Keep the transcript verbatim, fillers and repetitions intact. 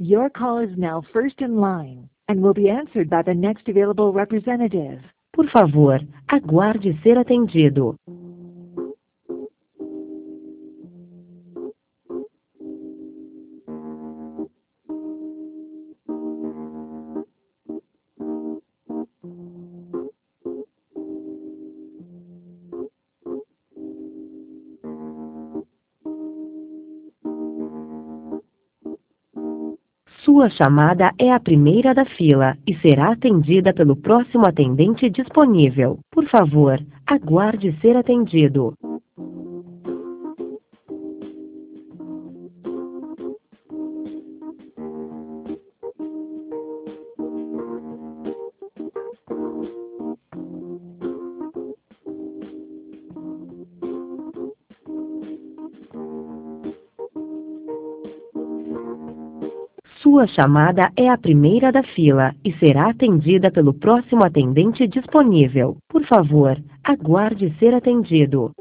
Your call is now first in line and will be answered by the next available representative. Por favor, aguarde ser atendido. Sua chamada é a primeira da fila e será atendida pelo próximo atendente disponível. Por favor, aguarde ser atendido. Sua chamada é a primeira da fila e será atendida pelo próximo atendente disponível. Por favor, aguarde ser atendido.